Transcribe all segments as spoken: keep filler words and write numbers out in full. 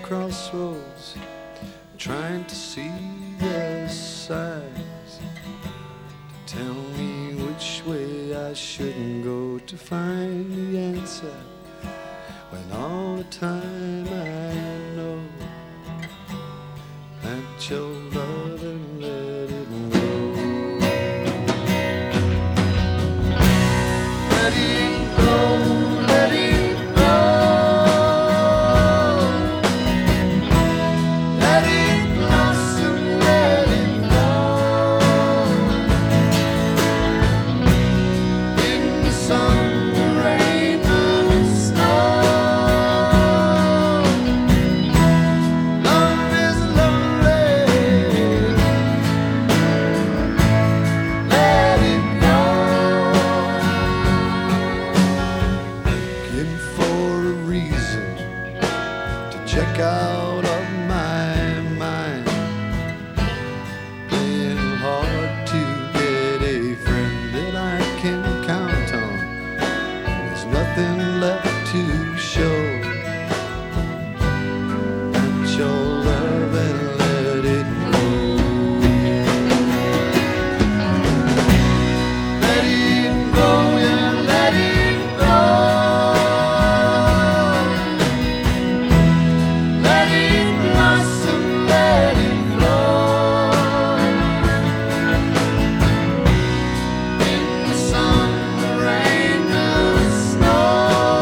crossroads, trying to see the signs to tell me which way I shouldn't go to find the answer, when all the time I know that your love and let it go. Let it go, let it go. Let it blossom, let it blow. In the sun, the rain, and the snow. Love is lonely. Let it go. Looking for a reason to check out of my mind, playing hard to get a friend that I can count on. There's nothing left to show but your love and let it go. Let it go, yeah, let it go. Let it blossom, let it flow. In the sun, the rain, and the snow.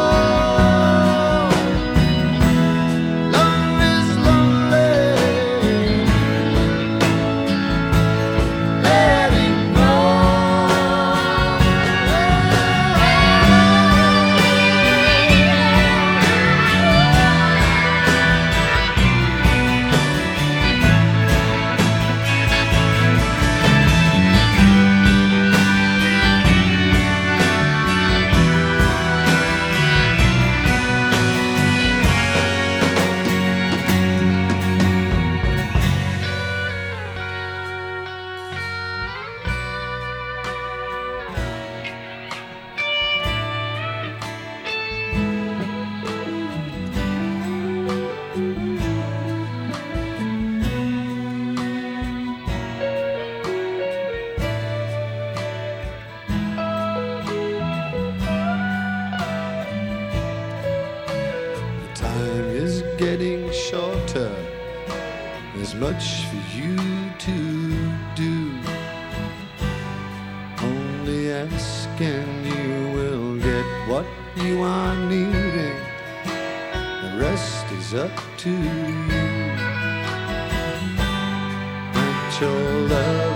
Love is lonely. Let it go. The time is getting shorter. There's much for you to do. Only ask and you will get what you are needing. The rest is up to you. Let your love